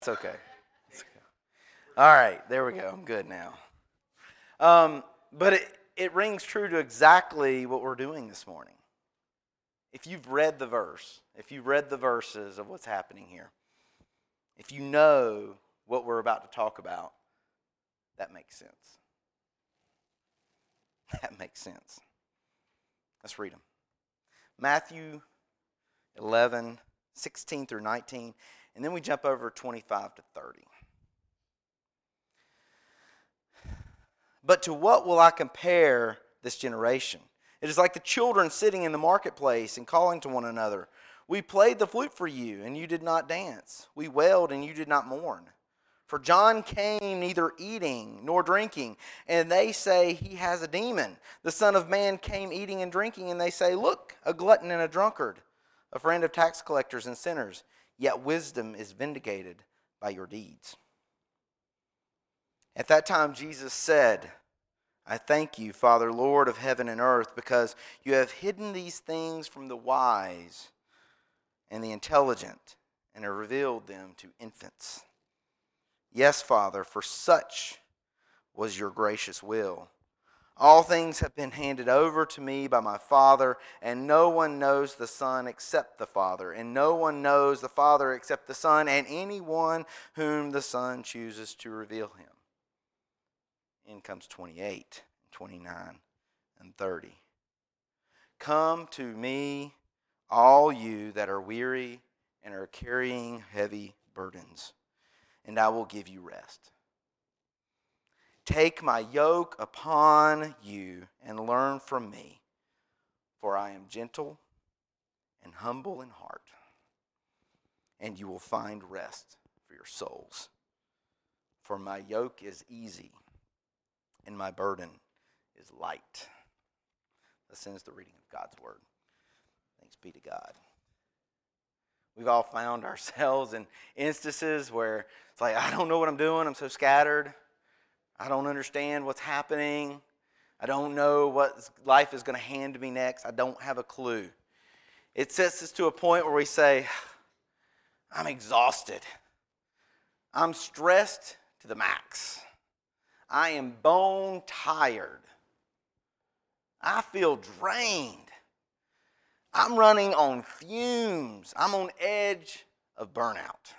It's okay. It's okay. All right, there we go. I'm good now. But it rings true to exactly what we're doing this morning. If you've read the verse, if you've read the verses of what's happening here, if you know what we're about to talk about, that makes sense. That makes sense. Let's read them. Matthew 11, 16 through 19, and then we jump over 25 to 30. But to what will I compare this generation? It is like the children sitting in the marketplace and calling to one another. We played the flute for you, and you did not dance. We wailed, and you did not mourn. For John came neither eating nor drinking, and they say he has a demon. The Son of Man came eating and drinking, and they say, look, a glutton and a drunkard, a friend of tax collectors and sinners. Yet wisdom is vindicated by your deeds. At that time Jesus said, I thank you, Father, Lord of heaven and earth, because you have hidden these things from the wise and the intelligent and have revealed them to infants. Yes, Father, for such was your gracious will. All things have been handed over to me by my Father, and no one knows the Son except the Father, and no one knows the Father except the Son, and anyone whom the Son chooses to reveal him. In comes 28, 29, and 30. Come to me, all you that are weary and are carrying heavy burdens, and I will give you rest. Take my yoke upon you and learn from me, for I am gentle and humble in heart, and you will find rest for your souls. For my yoke is easy, and my burden is light. This ends the reading of God's word. Thanks be to God. We've all found ourselves in instances where it's like, I don't know what I'm doing. I'm so scattered. I don't understand what's happening. I don't know what life is going to hand to me next. I don't have a clue. It sets us to a point where we say, I'm exhausted. I'm stressed to the max. I am bone tired. I feel drained. I'm running on fumes. I'm on edge of burnout.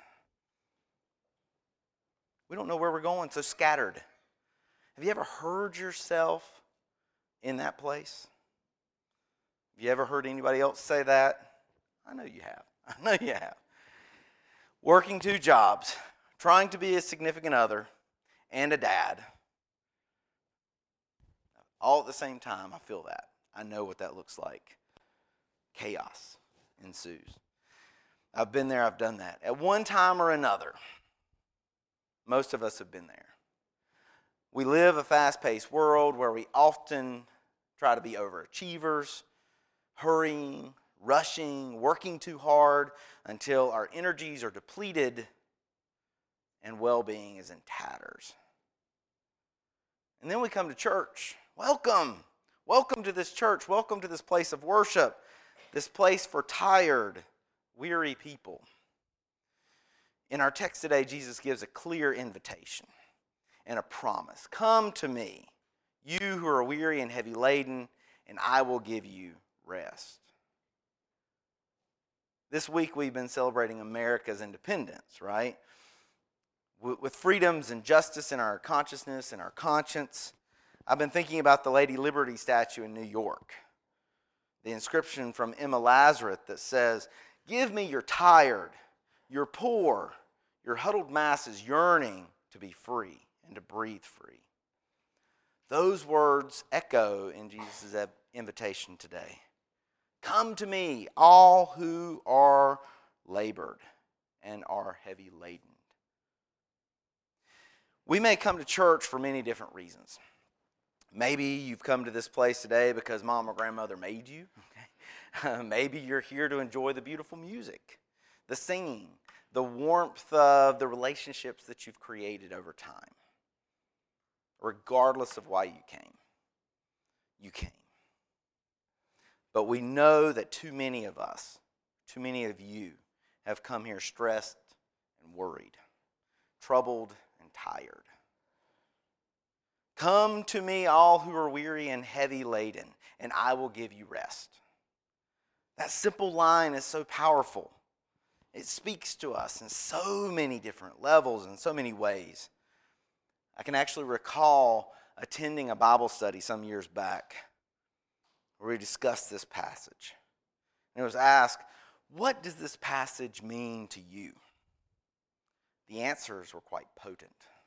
We don't know where we're going, so scattered. Have you ever heard yourself in that place? Have you ever heard anybody else say that? I know you have. I know you have. Working 2 jobs, trying to be a significant other and a dad. All at the same time, I feel that. I know what that looks like. Chaos ensues. I've been there, I've done that. At one time or another, most of us have been there. We live a fast-paced world where we often try to be overachievers, hurrying, rushing, working too hard until our energies are depleted and well-being is in tatters. And then we come to church. Welcome. Welcome to this church. Welcome to this place of worship, this place for tired, weary people. In our text today, Jesus gives a clear invitation and a promise. Come to me, you who are weary and heavy laden, and I will give you rest. This week we've been celebrating America's independence, right? With freedoms and justice in our consciousness and our conscience. I've been thinking about the Lady Liberty statue in New York. The inscription from Emma Lazarus that says, give me your tired, your poor, your huddled masses yearning to be free and to breathe free. Those words echo in Jesus' invitation today. Come to me, all who are labored and are heavy laden. We may come to church for many different reasons. Maybe you've come to this place today because mom or grandmother made you. Okay? Maybe you're here to enjoy the beautiful music, the singing, the warmth of the relationships that you've created over time. Regardless of why you came, you came. But we know that too many of us, too many of you, have come here stressed and worried. troubled and tired. Come to me, all who are weary and heavy laden, and I will give you rest. That simple line is so powerful. It speaks to us in so many different levels and so many ways. I can actually recall attending a Bible study some years back where we discussed this passage. And it was asked, what does this passage mean to you? The answers were quite potent.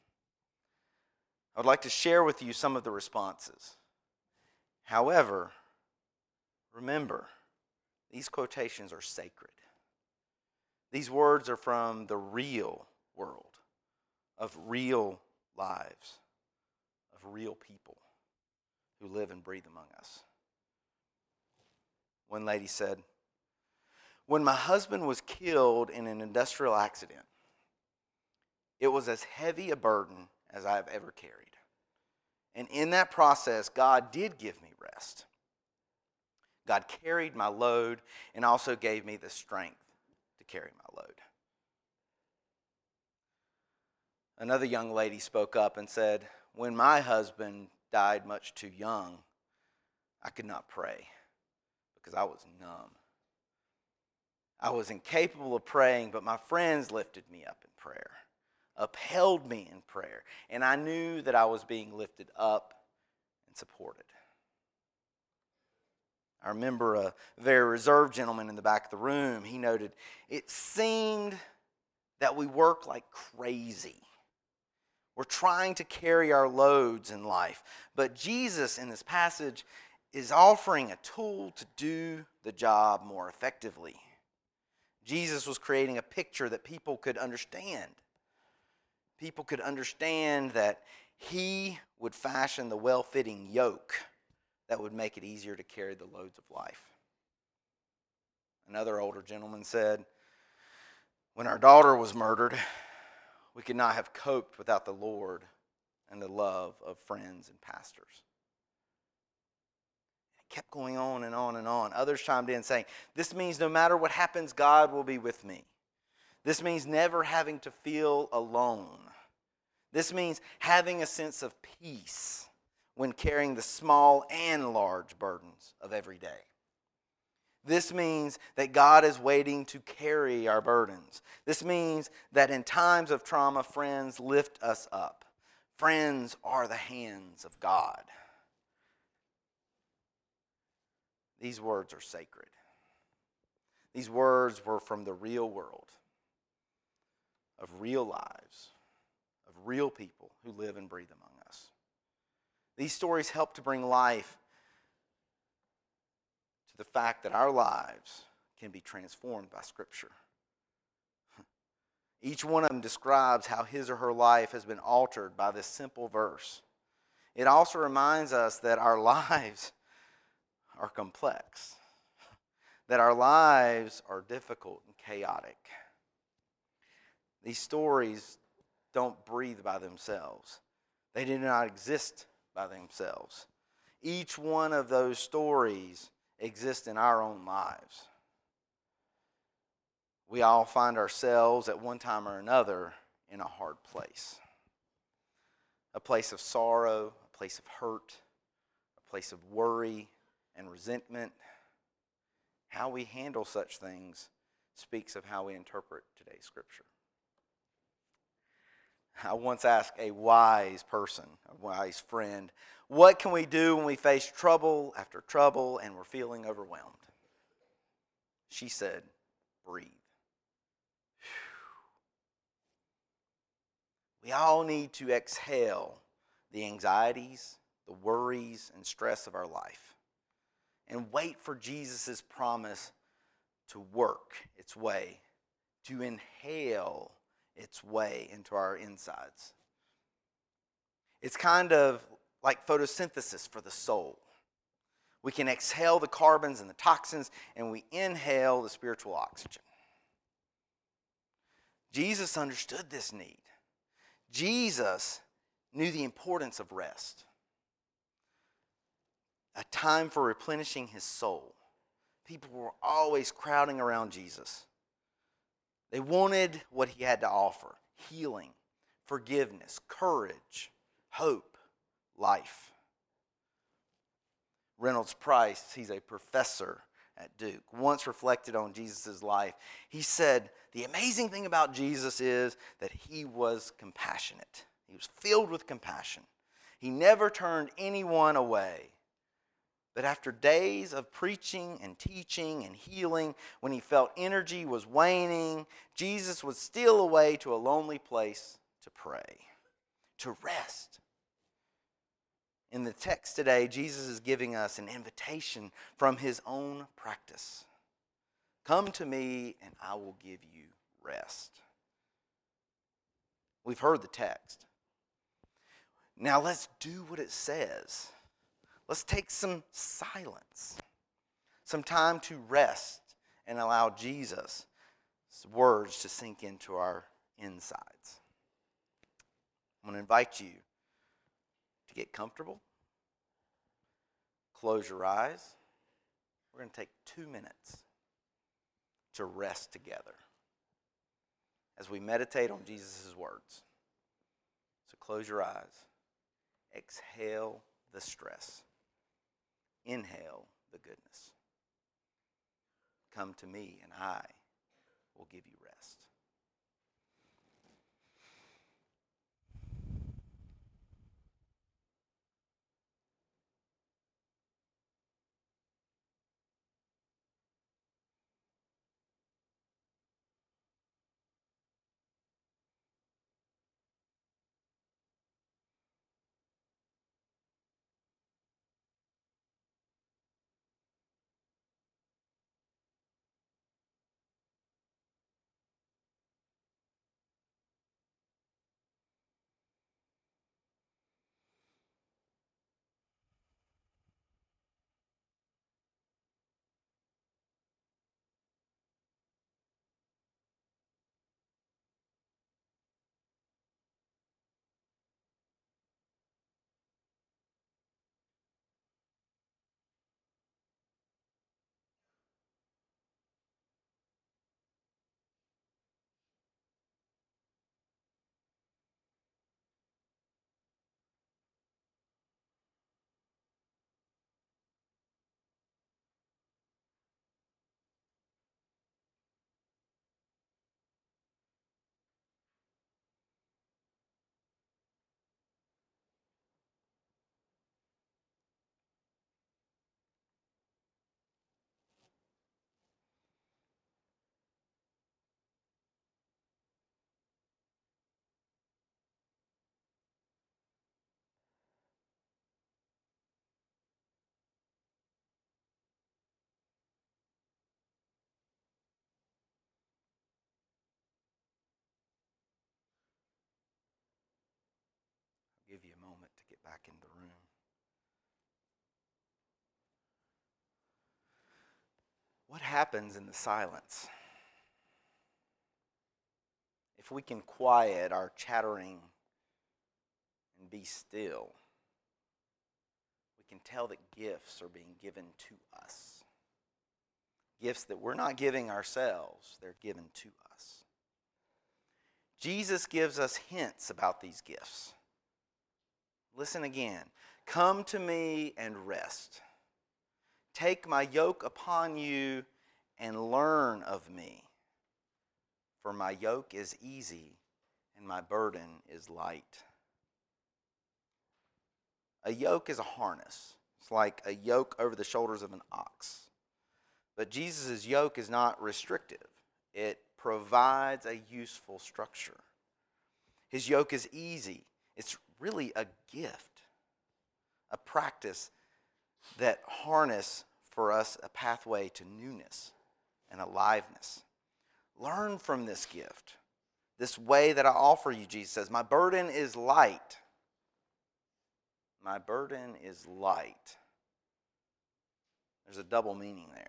I would like to share with you some of the responses. However, remember, these quotations are sacred. These words are from the real world of real lives, of real people who live and breathe among us. One lady said, when my husband was killed in an industrial accident, it was as heavy a burden as I have ever carried. And in that process, God did give me rest. God carried my load and also gave me the strength to carry my load. Another young lady spoke up and said, when my husband died much too young, I could not pray because I was numb. I was incapable of praying, but my friends lifted me up in prayer, upheld me in prayer, and I knew that I was being lifted up and supported. I remember a very reserved gentleman in the back of the room. He noted, it seemed that we work like crazy. We're trying to carry our loads in life. But Jesus in this passage is offering a tool to do the job more effectively. Jesus was creating a picture that people could understand. People could understand that he would fashion the well-fitting yoke that would make it easier to carry the loads of life. Another older gentleman said, when our daughter was murdered, we could not have coped without the Lord and the love of friends and pastors. It kept going on and on and on. Others chimed in saying, this means no matter what happens, God will be with me. This means never having to feel alone. This means having a sense of peace when carrying the small and large burdens of every day. This means that God is waiting to carry our burdens. This means that in times of trauma, friends lift us up. Friends are the hands of God. These words are sacred. These words were from the real world, of real lives, of real people who live and breathe among us. These stories help to bring life to the fact that our lives can be transformed by Scripture. Each one of them describes how his or her life has been altered by this simple verse. It also reminds us that our lives are complex, that our lives are difficult and chaotic. These stories don't breathe by themselves. They do not exist by themselves. Each one of those stories exists in our own lives. We all find ourselves at one time or another in a hard place. A place of sorrow, a place of hurt, a place of worry and resentment. How we handle such things speaks of how we interpret today's Scripture. I once asked a wise person, a wise friend, what can we do when we face trouble after trouble and we're feeling overwhelmed? She said, breathe. We all need to exhale the anxieties, the worries, and stress of our life and wait for Jesus' promise to work its way, to inhale its way into our insides. It's kind of like photosynthesis for the soul. We can exhale the carbons and the toxins, and we inhale the spiritual oxygen. Jesus understood this need. Jesus knew the importance of rest, a time for replenishing his soul. People were always crowding around Jesus. They wanted what he had to offer: healing, forgiveness, courage, hope, life. Reynolds Price, he's a professor at Duke, once reflected on Jesus' life. He said, the amazing thing about Jesus is that he was compassionate. He was filled with compassion. He never turned anyone away. But after days of preaching and teaching and healing, when he felt energy was waning, Jesus would steal away to a lonely place to pray, to rest. In the text today, Jesus is giving us an invitation from his own practice. Come to me and I will give you rest. We've heard the text. Now let's do what it says. Let's take some silence, some time to rest and allow Jesus' words to sink into our insides. I'm going to invite you to get comfortable. Close your eyes. We're going to take 2 minutes to rest together as we meditate on Jesus' words. So close your eyes. Exhale the stress. Inhale the goodness. Come to me and I will give you rest. I'll give you a moment to get back in the room. What happens in the silence? If we can quiet our chattering and be still, we can tell that gifts are being given to us. Gifts that we're not giving ourselves, they're given to us. Jesus gives us hints about these gifts. Listen again. Come to me and rest. Take my yoke upon you and learn of me. For my yoke is easy and my burden is light. A yoke is a harness. It's like a yoke over the shoulders of an ox. But Jesus' yoke is not restrictive. It provides a useful structure. His yoke is easy. It's really a gift, a practice that harness for us a pathway to newness and aliveness. Learn from this gift, this way that I offer you, Jesus says. My burden is light. My burden is light. There's a double meaning there.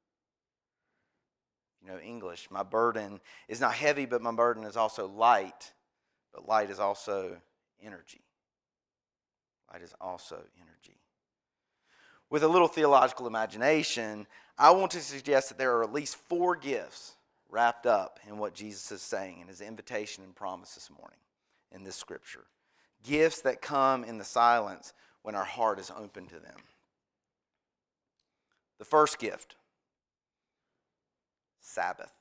You know, English, my burden is not heavy, but my burden is also light. But light is also energy. Light is also energy. With a little theological imagination, I want to suggest that there are at least 4 gifts wrapped up in what Jesus is saying in his invitation and promise this morning. in this scripture. Gifts that come in the silence when our heart is open to them. The first gift, Sabbath.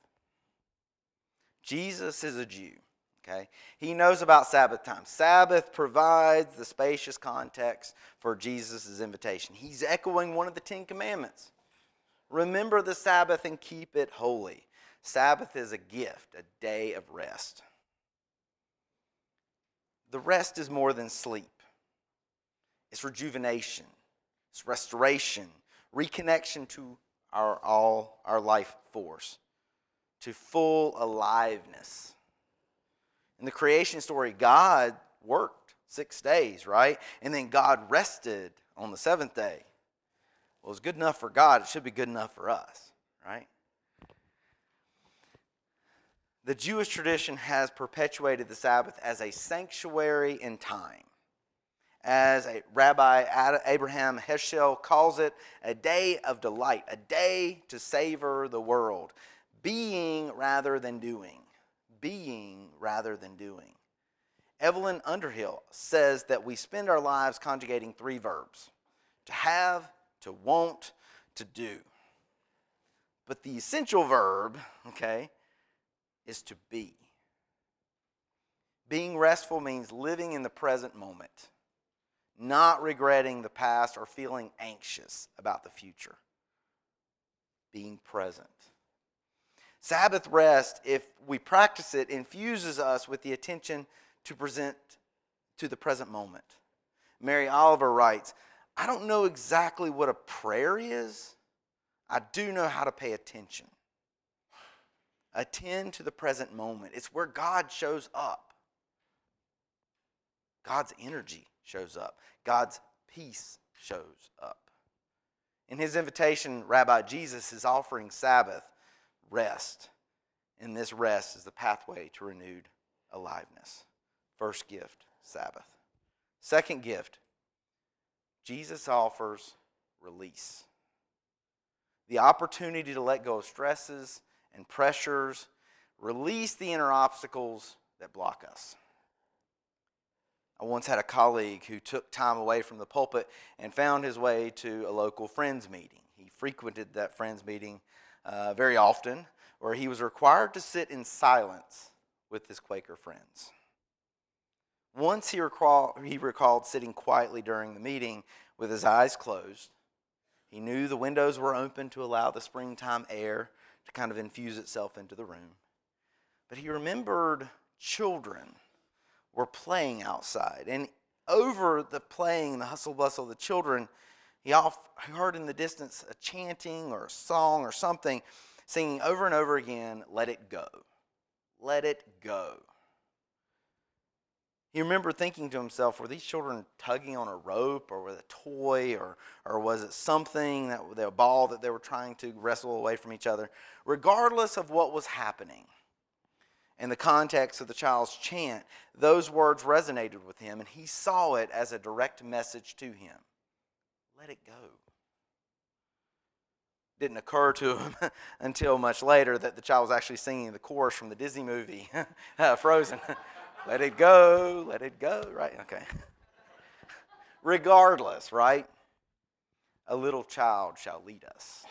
Jesus is a Jew, okay? He knows about Sabbath time. Sabbath provides the spacious context for Jesus' invitation. He's echoing one of the 10 Commandments. Remember the Sabbath and keep it holy. Sabbath is a gift, a day of rest. The rest is more than sleep. It's rejuvenation. It's restoration, reconnection to our life force, to full aliveness. In the creation story, God worked 6 days, right? And then God rested on the 7th day. Well, it's good enough for God. It should be good enough for us, right? The Jewish tradition has perpetuated the Sabbath as a sanctuary in time. As Rabbi Abraham Heschel calls it, a day of delight, a day to savor the world. Being rather than doing. Being rather than doing. Evelyn Underhill says that we spend our lives conjugating 3 verbs. To have, to want, to do. But the essential verb, okay, is to be. Being restful means living in the present moment, not regretting the past or feeling anxious about the future. Being present. Sabbath rest, if we practice it, infuses us with the attention to present to the present moment. Mary Oliver writes, I don't know exactly what a prayer is. I do know how to pay attention. Attend to the present moment. It's where God shows up. God's energy shows up. God's peace shows up. In his invitation, Rabbi Jesus is offering Sabbath rest. And this rest is the pathway to renewed aliveness. First gift, Sabbath. Second gift, Jesus offers release. The opportunity to let go of stresses and pressures, release the inner obstacles that block us. I once had a colleague who took time away from the pulpit and found his way to a local Friends meeting. He frequented that Friends meeting very often, where he was required to sit in silence with his Quaker friends. Once he recalled sitting quietly during the meeting with his eyes closed. He knew the windows were open to allow the springtime air to kind of infuse itself into the room. But he remembered children were playing outside. And over the playing, the hustle bustle of the children, he heard in the distance a chanting or a song or something, singing over and over again, let it go. Let it go. He remembered thinking to himself, were these children tugging on a rope or with a toy or was it something, a ball that they were trying to wrestle away from each other? Regardless of what was happening in the context of the child's chant, those words resonated with him and he saw it as a direct message to him. Let it go. Didn't occur to him until much later that the child was actually singing the chorus from the Disney movie, Frozen. Let it go, right? Okay. Regardless, right? A little child shall lead us.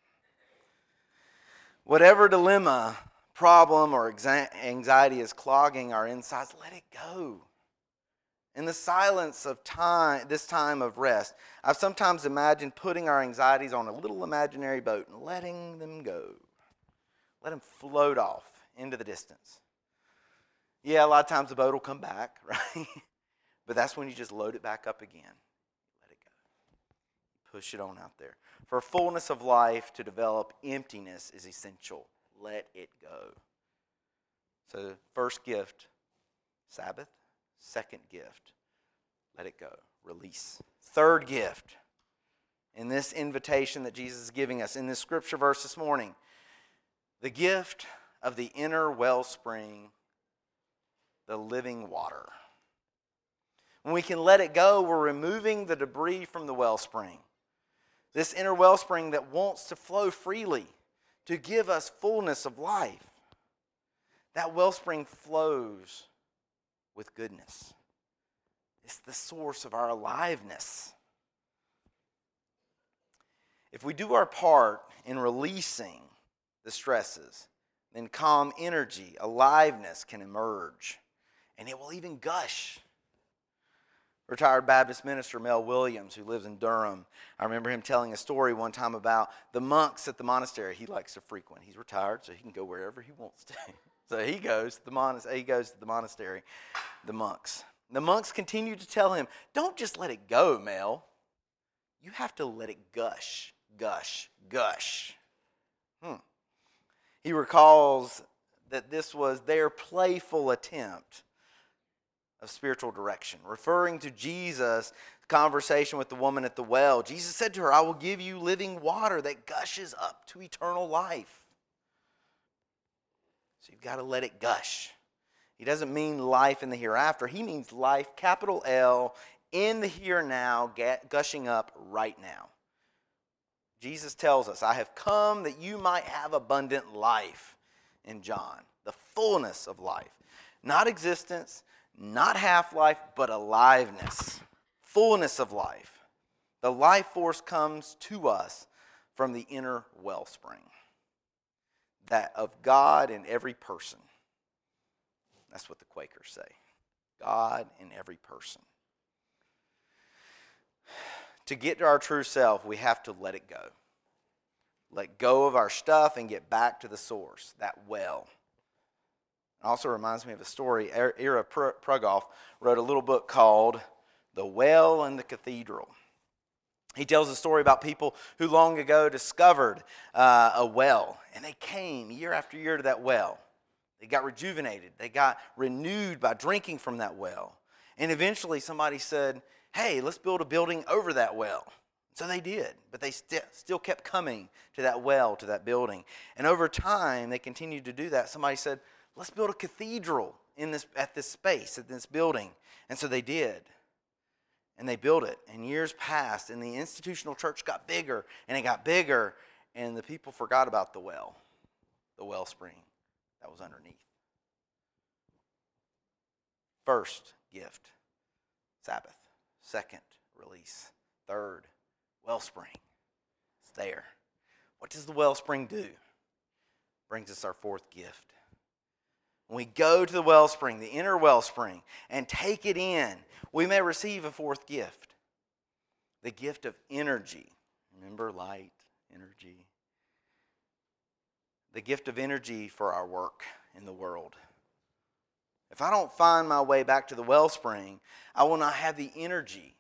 Whatever dilemma, problem, or anxiety is clogging our insides, let it go. In the silence of time, this time of rest, I've sometimes imagined putting our anxieties on a little imaginary boat and letting them go. Let them float off into the distance. Yeah, a lot of times the boat will come back, right? But that's when you just load it back up again. Let it go. Push it on out there. For fullness of life to develop, emptiness is essential. Let it go. So first gift, Sabbath. Second gift, let it go. Release. Third gift, in this invitation that Jesus is giving us in this scripture verse this morning, the gift of the inner wellspring, the living water. When we can let it go, we're removing the debris from the wellspring. This inner wellspring that wants to flow freely, to give us fullness of life. That wellspring flows with goodness. It's the source of our aliveness. If we do our part in releasing the stresses, then calm energy, aliveness can emerge, and it will even gush. Retired Baptist minister Mel Williams, who lives in Durham, I remember him telling a story one time about the monks at the monastery he likes to frequent. He's retired, so he can go wherever he wants to. So he goes to the monastery, the monks. The monks continue to tell him, don't just let it go, Mel. You have to let it gush, gush, gush. He recalls that this was their playful attempt of spiritual direction, referring to Jesus' conversation with the woman at the well. Jesus said to her, I will give you living water that gushes up to eternal life. So you've got to let it gush. He doesn't mean life in the hereafter. He means life, capital L, in the here and now, gushing up right now. Jesus tells us, I have come that you might have abundant life in John, the fullness of life. Not existence, not half-life, but aliveness, fullness of life. The life force comes to us from the inner wellspring, that of God in every person. That's what the Quakers say. God in every person. To get to our true self, we have to let it go. Let go of our stuff and get back to the source, that well. It also reminds me of a story. Ira Prugoff wrote a little book called The Well and the Cathedral. He tells a story about people who long ago discovered a well, and they came year after year to that well. They got rejuvenated. They got renewed by drinking from that well. And eventually somebody said, hey, let's build a building over that well. So they did, but they still kept coming to that well, to that building. And over time, they continued to do that. Somebody said, let's build a cathedral at this space, at this building. And so they did. And they built it. And years passed, and the institutional church got bigger, and it got bigger, and the people forgot about the wellspring that was underneath. First, gift, Sabbath. Second, release. Third, wellspring. It's there. What does the wellspring do? Brings us our fourth gift. When we go to the wellspring, the inner wellspring, and take it in, we may receive a fourth gift. The gift of energy. Remember, light, energy. The gift of energy for our work in the world. If I don't find my way back to the wellspring, I will not have the energy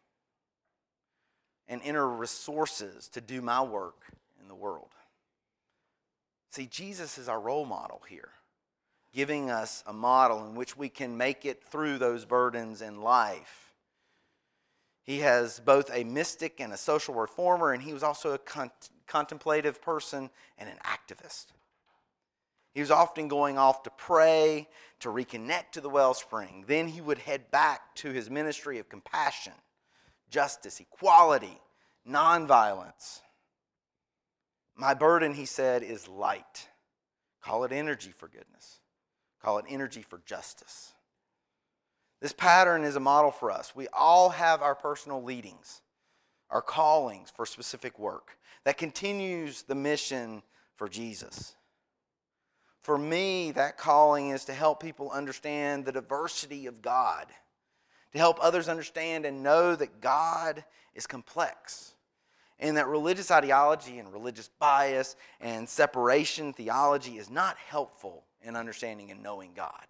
and inner resources to do my work in the world. See, Jesus is our role model here, giving us a model in which we can make it through those burdens in life. He has both a mystic and a social reformer, and he was also a contemplative person and an activist. He was often going off to pray, to reconnect to the wellspring. Then he would head back to his ministry of compassion, justice, equality, nonviolence. My burden, he said, is light. Call it energy for goodness. Call it energy for justice. This pattern is a model for us. We all have our personal leadings, our callings for specific work that continues the mission for Jesus. For me, that calling is to help people understand the diversity of God, to help others understand and know that God is complex, and that religious ideology and religious bias and separation theology is not helpful in understanding and knowing God.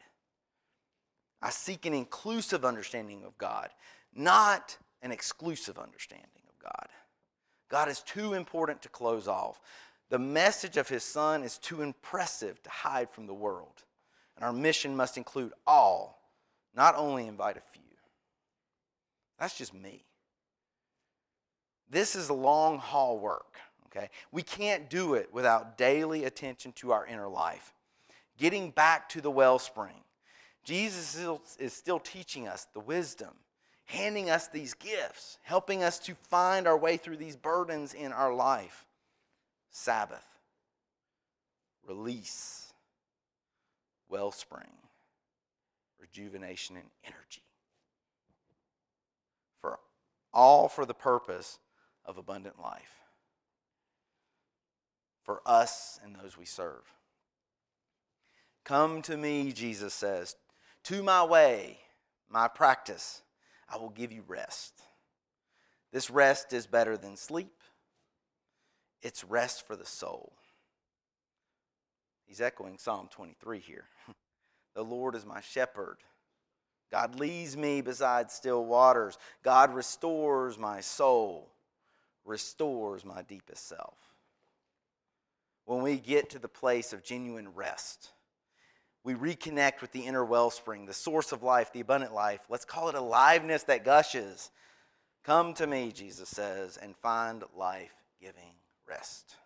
I seek an inclusive understanding of God, not an exclusive understanding of God. God is too important to close off. The message of his Son is too impressive to hide from the world. And our mission must include all, not only invite a few. That's just me. This is a long haul work, okay? We can't do it without daily attention to our inner life. Getting back to the wellspring. Jesus is still teaching us the wisdom, handing us these gifts, helping us to find our way through these burdens in our life. Sabbath, release, wellspring, rejuvenation, and energy. All for the purpose of abundant life. For us and those we serve. Come to me, Jesus says, to my way, my practice, I will give you rest. This rest is better than sleep. It's rest for the soul. He's echoing Psalm 23 here. The Lord is my shepherd. God leads me beside still waters. God restores my soul, restores my deepest self. When we get to the place of genuine rest, we reconnect with the inner wellspring, the source of life, the abundant life. Let's call it aliveness that gushes. Come to me, Jesus says, and find life-giving rest.